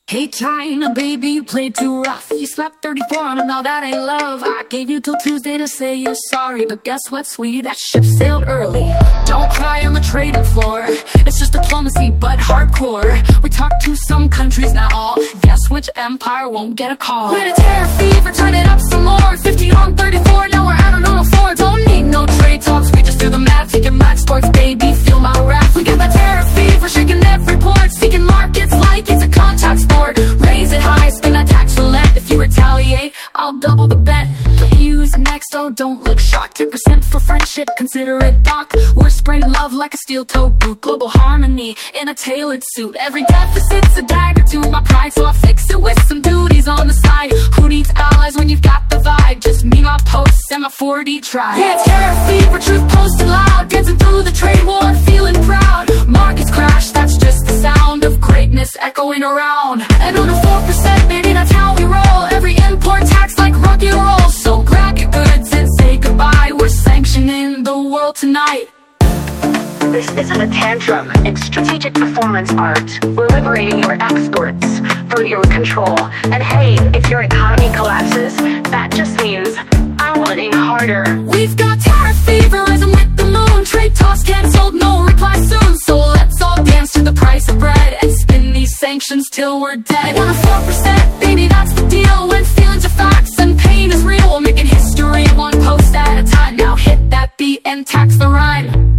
Hey China, baby, you played too rough. You slapped 34 on and all that ain't love. I gave you till Tuesday to say you're sorry, but guess what, sweetie, that ship sailed early. Don't cry on the trading floor, it's just diplomacy, but hardcore. We talked to some countries now, guess which empire won't get a call. When it's terror fever, turn it up some more. 50 on 34, now we're out on 04. Don't need no trade talks, we just do the math. Taking max sports, baby, feel my wrath. We get that terror fever, shaking every port. Seeking markets like it's a contact sport. Raise it high, spin that tax roulette. If you retaliate, I'll double the bet. Use next, oh don't look shocked. 10% for friendship, consider it doc. We're spreading love like a steel-toe boot. Global harmony in a tailored suit. Every deficit's a dagger to my pride, so I fix it with some duties on the side. Who needs allies when you've got the vibe? Just me, my posts, and my 4D tribe. Yeah, terror fever, truth posted loud. Dancing through the trade war, feeling proud. Markets crash, that's just the sound of greatness echoing around. And on a 4%, baby, that's how we roll. Every import tax like rock and roll. So grab your goods and say goodbye. We're sanctioning the world tonight. This isn't a tantrum, it's strategic performance art. We're liberating your exports from your control. And hey, if your economy collapses, that just means I'm winning harder. We've got tariff fever, rising with the moon. Trade talks cancelled, no reply soon. So let's all dance to the price of bread and spin these sanctions till we're dead. 1 or 4%, baby, that's the deal. When feelings are facts and pain is real, we're making history one post at a time. Now hit that beat and tax the rhyme.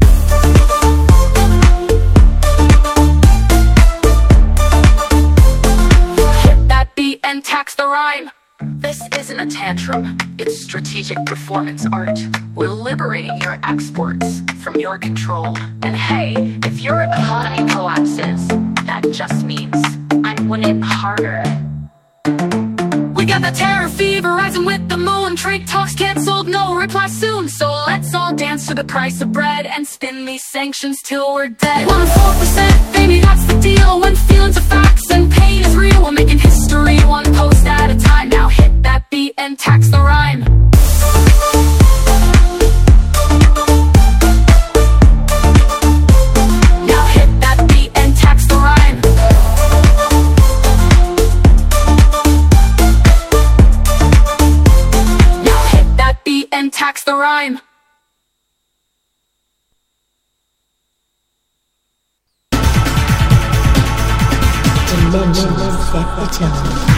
And tax the rhyme. This isn't a tantrum, it's strategic performance art. We're liberating your exports from your control. And hey, if your economy collapses, that just means I'm winning harder. We got the terror fever, rising with the moon. Trade talks cancelled, no reply soon. So let's all dance to the price of bread and spin these sanctions till we're dead. 1 or 4%, baby, that's the deal. When feelings are facts and pain is real, we're making history one post at a time. Now hit that beat and tax the rhyme. Now hit that beat and tax the rhyme. Now hit that beat and tax the rhyme. Dimensions set the tone.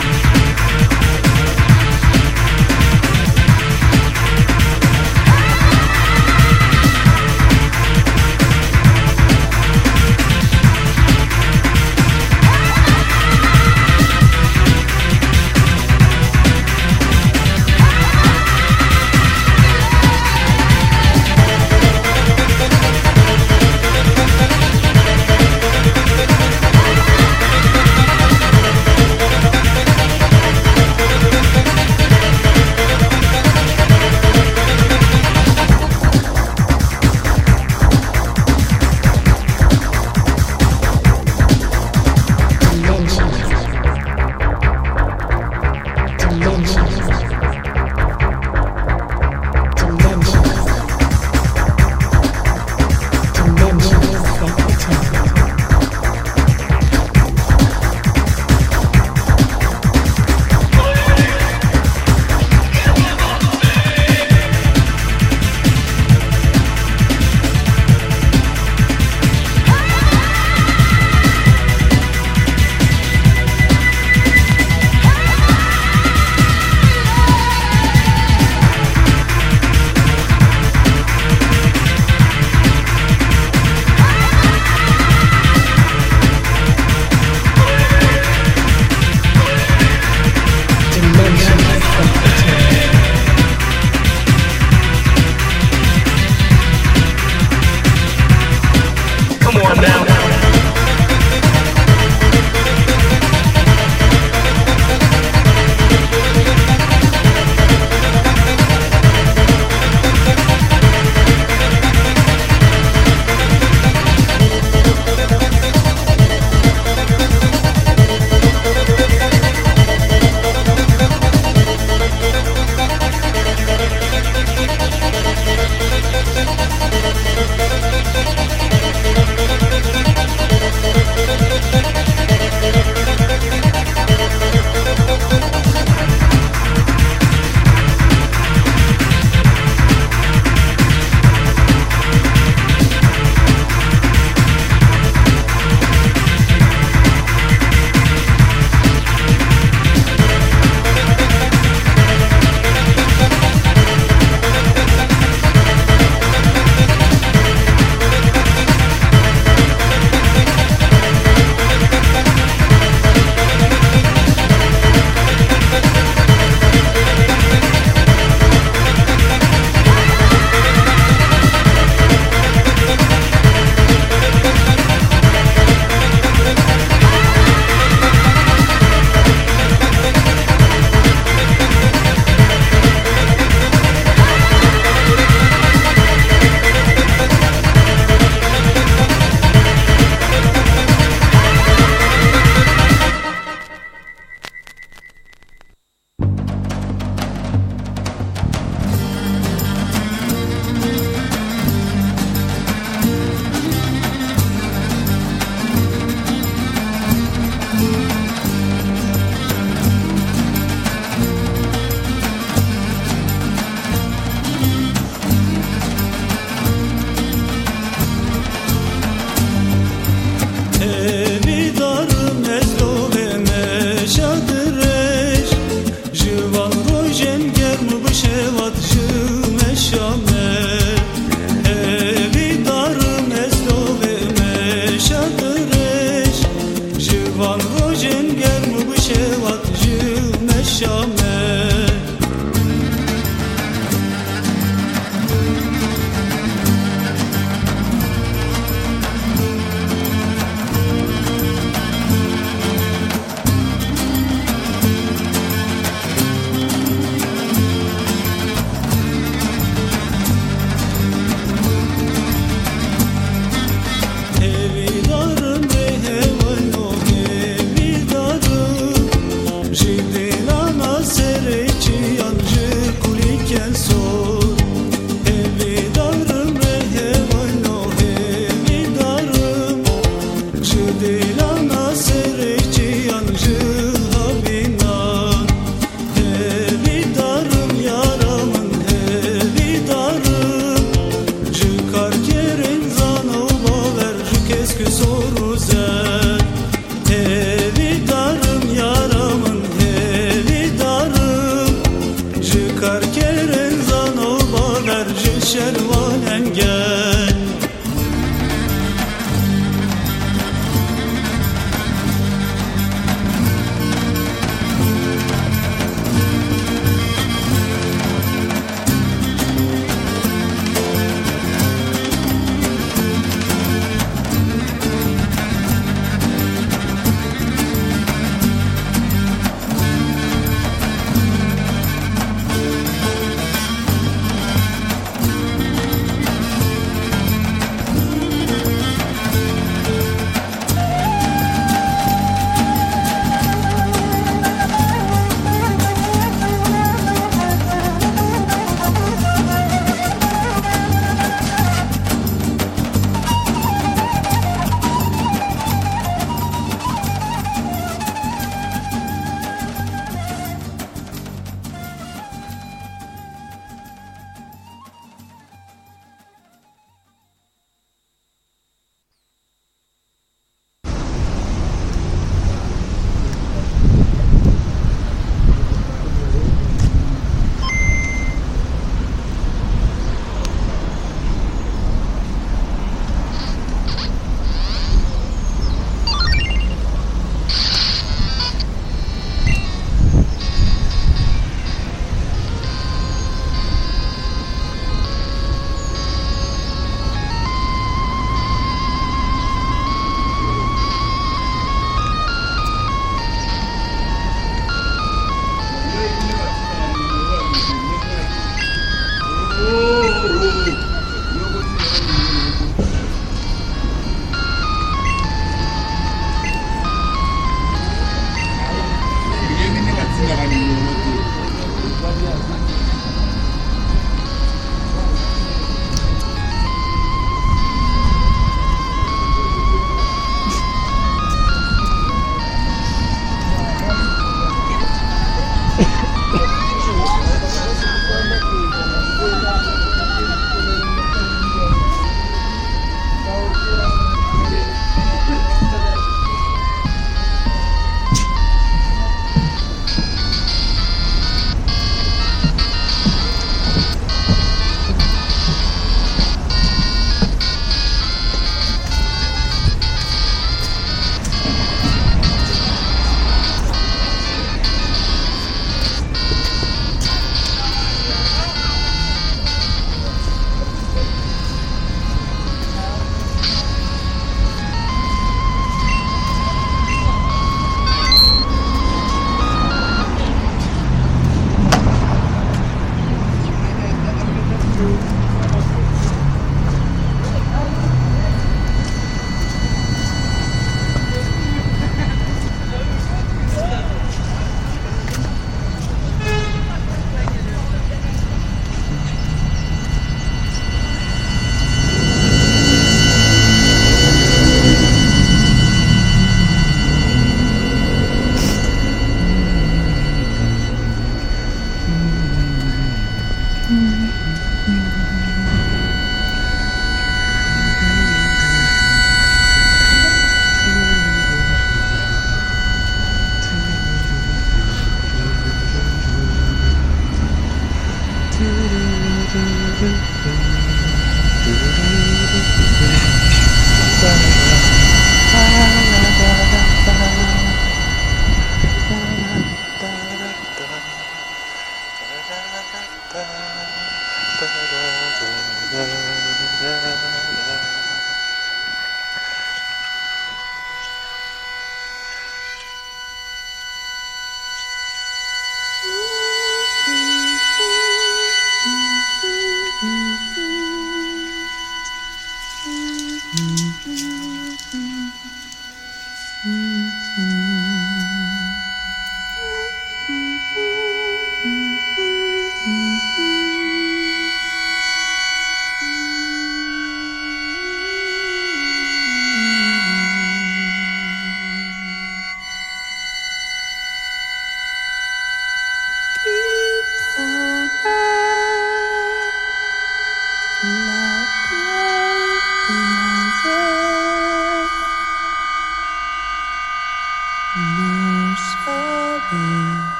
eşkı soru zer. Heli darım yaramın heli darım. Jikar keren zano baver jişervanen gel.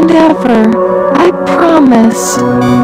and ever. I promise.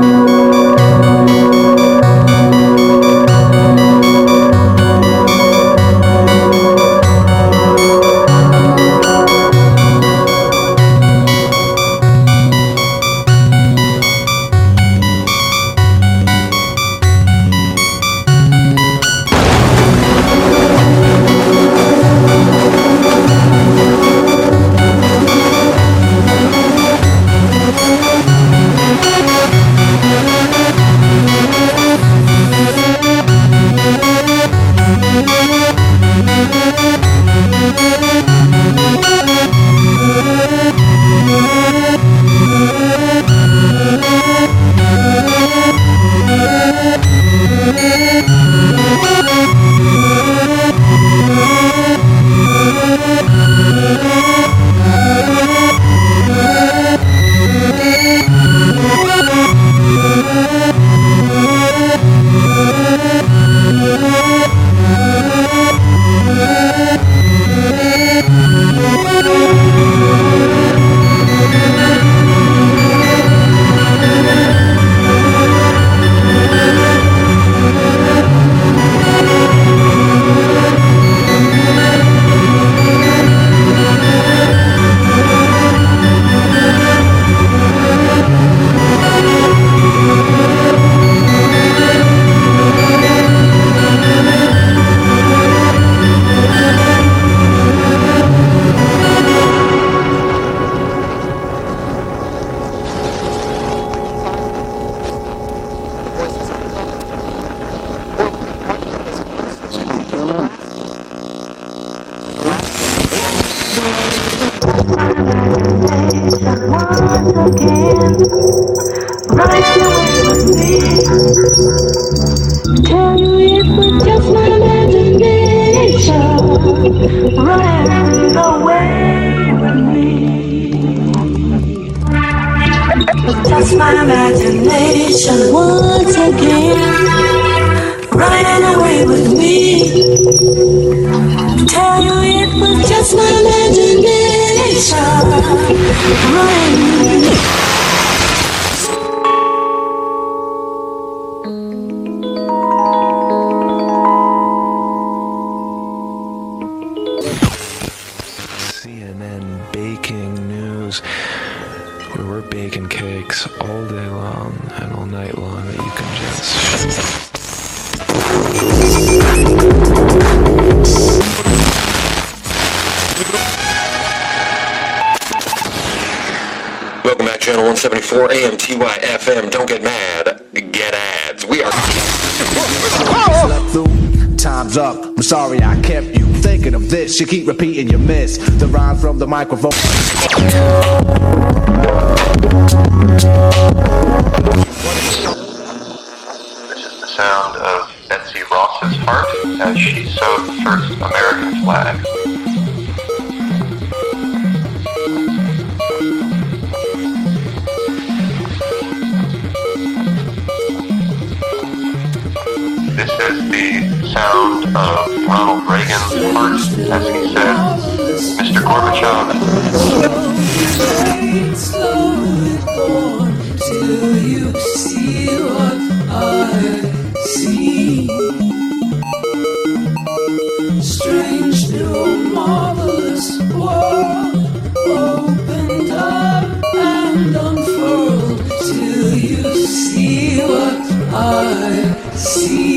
Just my imagination once again, running away with me. Tell you it was just my imagination running. CNN baking news. We were baking cakes all day long and all night long that you can just... Welcome back, Channel 174 AM TYFM. Don't get mad, get ads. We are... Time's up. I'm sorry I kept you thinking of this. You keep repeating you miss the rhyme from the microphone. This is the sound of Betsy Ross's heart as she sewed the first American flag. This is the sound of Ronald Reagan's heart as he said, Mr. Gorbachev. Till you see what I see. Strange new marvelous world opened up and unfurled till you see what I see.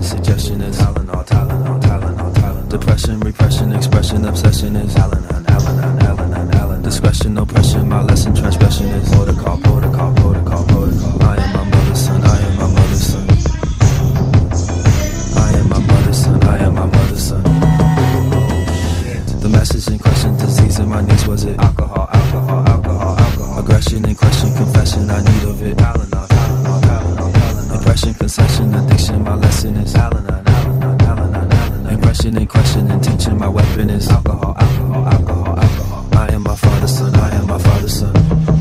suggestion is Tylenol, Tylenol, Tylenol, Tylenol. Depression, repression, expression, obsession is Al-Anon, Al-Anon, Al-Anon, Al-Anon. Discretion, oppression, my lesson, transgression is protocol, protocol, protocol, protocol. I am my mother's son, I am my mother's son. I am my mother's son, I am my mother's son. The message in question, disease in my niece, was it alcohol, alcohol, alcohol, alcohol? Aggression in question, confession, I need of it Al-Anon, Al-Anon, Al-Anon, Al-Anon. Impression, concession, addiction, my lesson is Al-Anon, Al-Anon, Al-Anon, Al-Anon. Impression in question, intention, my weapon is alcohol, alcohol, alcohol, alcohol. I am my father's son, I am my father's son.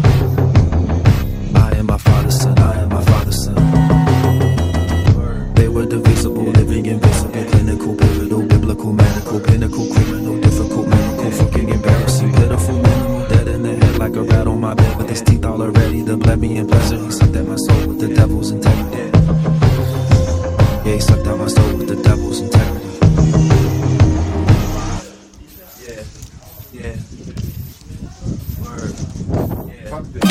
I am my father's son, I am my father's son. They were divisible, living invisible, clinical, pivotal, biblical, medical, pinnacle, criminal, difficult, miracle, fucking embarrassing, pitiful, minimal, dead in the head like a rat on my bed with his teeth all already, the bled me and pleasure. He sucked at my soul with the devil's integrity. Yeah, he sucked out my soul with the devil's integrity. Yeah, yeah. Word. Yeah. Fuck this.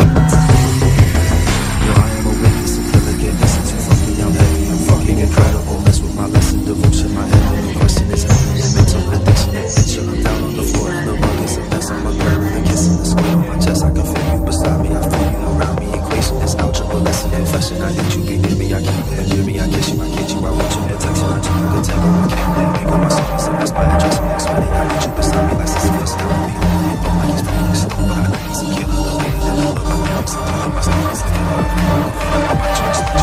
Yo, I am a witness, a killer, get listen to fucking I'm heavy, I'm fucking incredible. Mess with my lesson, devotion, my head, no question is heavy, and mental addiction, adventure. I'm down on the floor, and the rug is a mess. I'm a girl with a kiss in the square on my chest. I can feel you beside me, I feel you around me. Equation is algebra, lesson, confession. I need you, be near me, I keep it, near me, I kiss you, I get you, I want your protection. I try to tangle, I can't let me go. My soul is in my spine, I trust me, I'm sweating. I need you beside me, like Cecilia, still on me. You don't like he's feeling slow, but I know he's a killer. The way that I look, I'm something, my stomach is getting up. My choice, my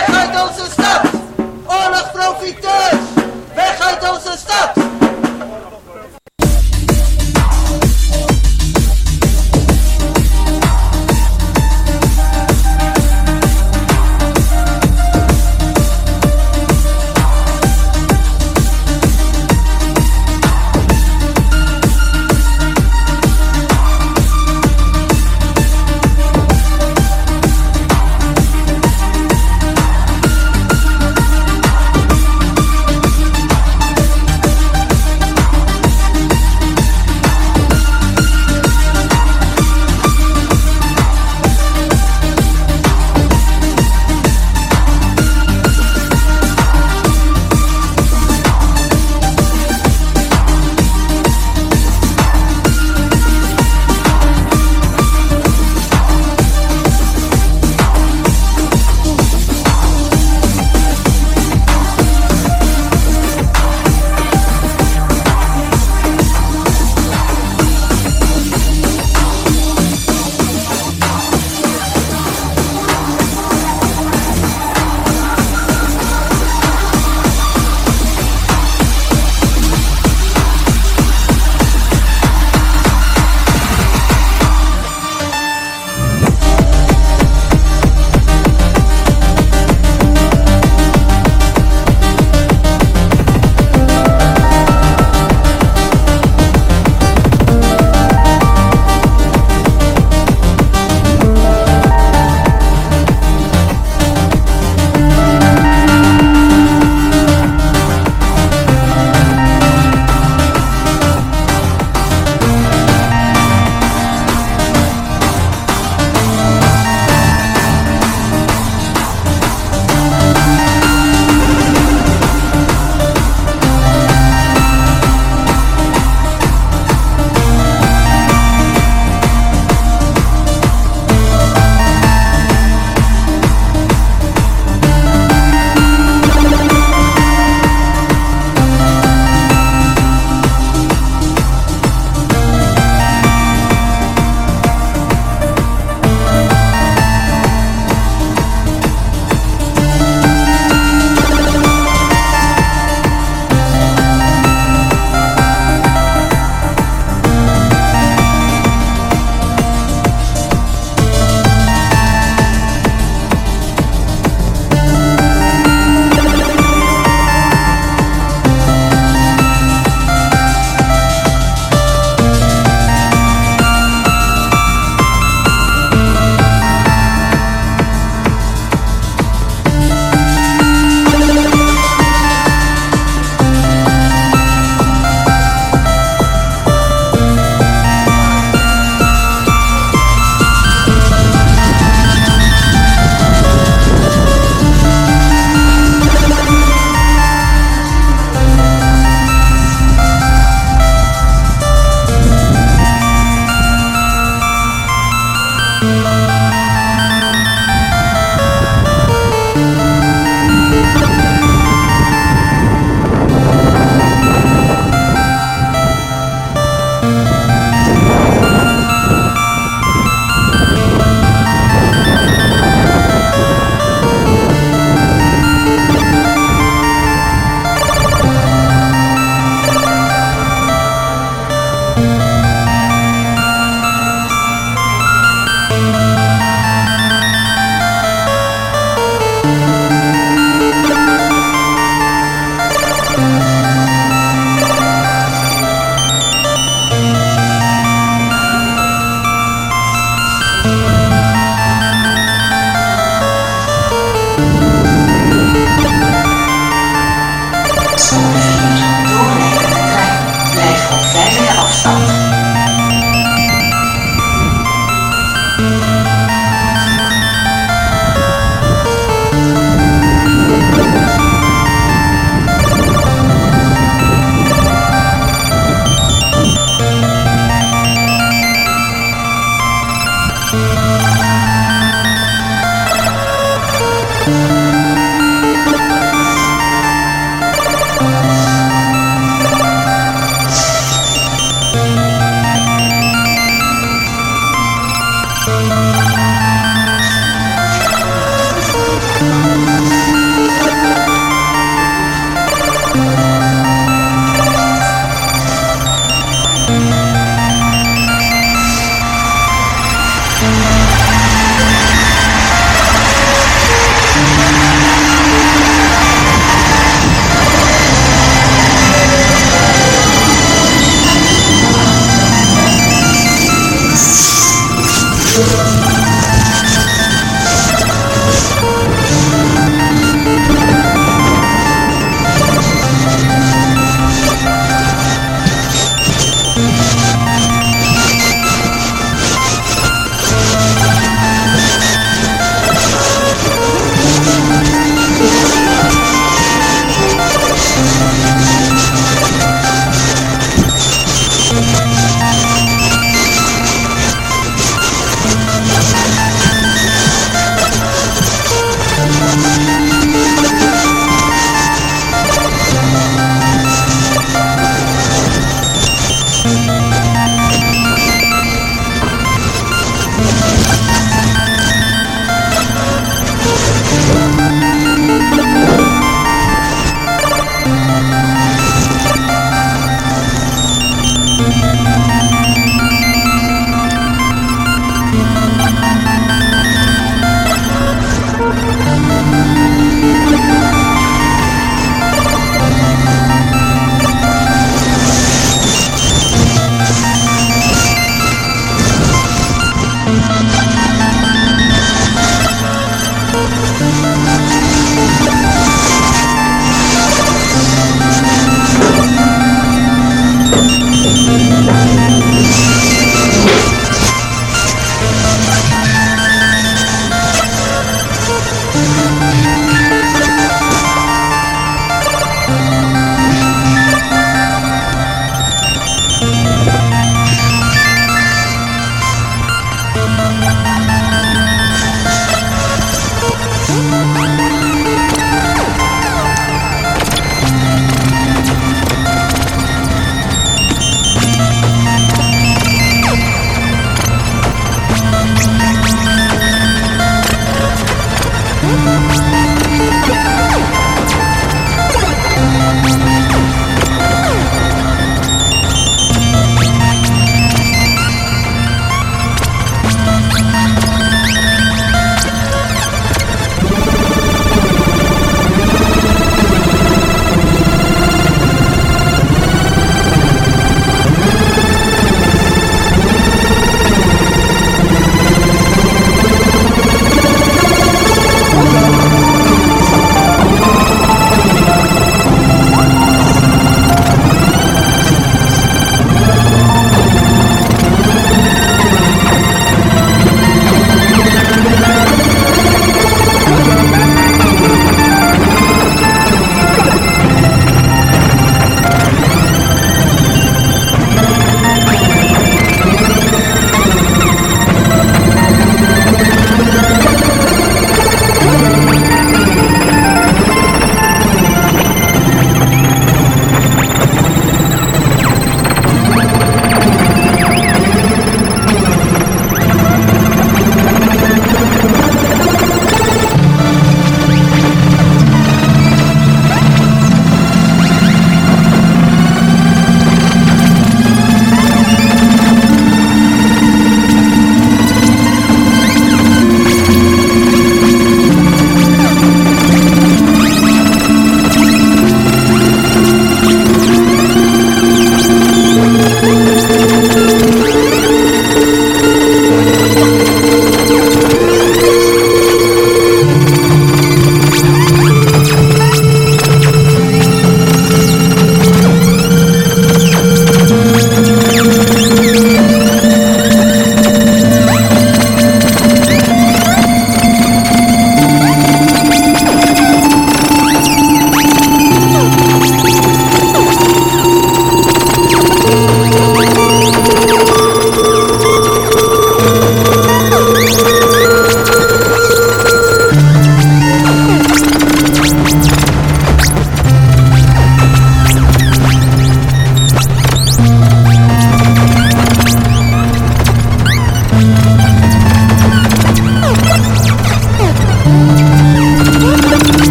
Oorlogsprofiteurs, weg uit onze stad!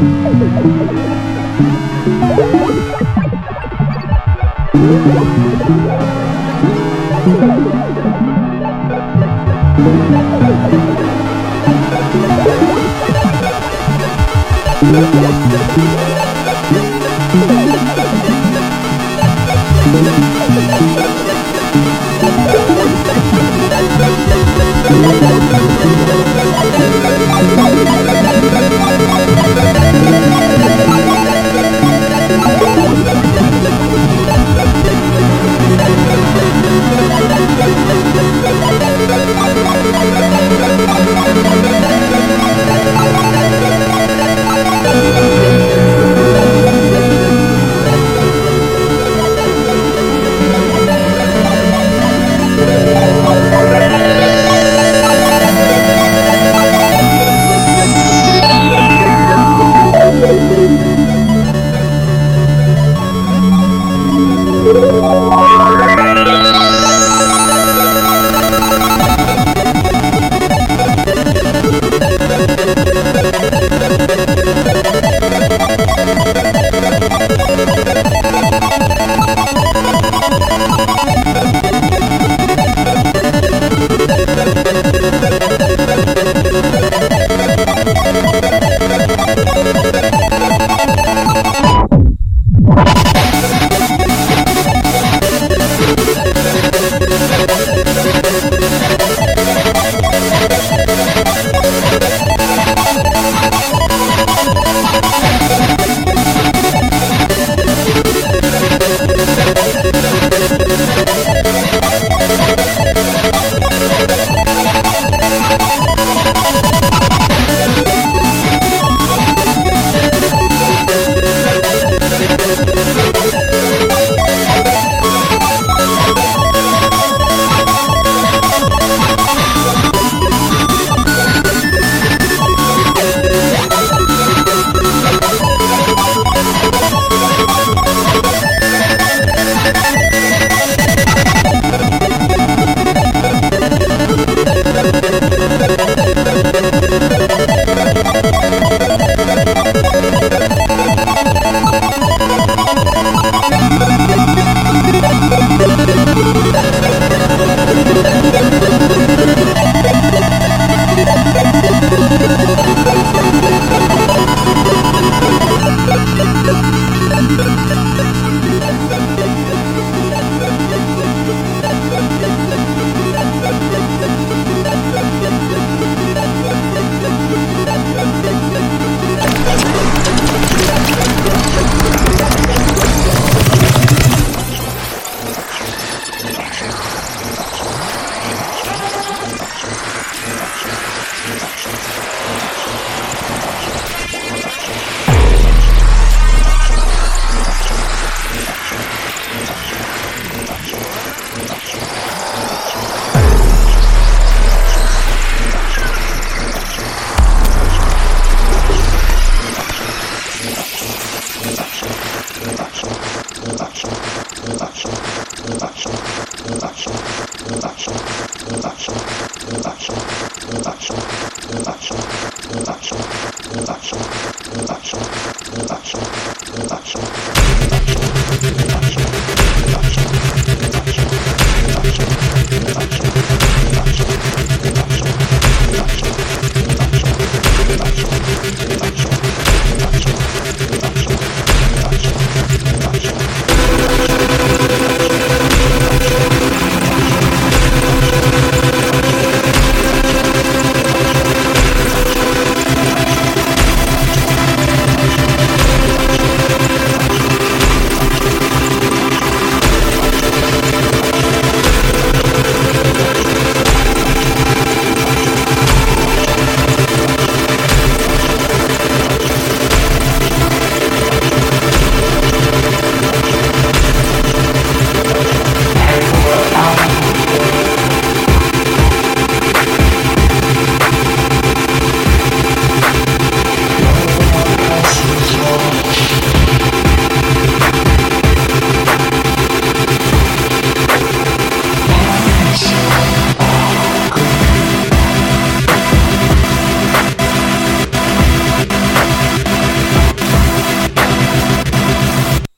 Production.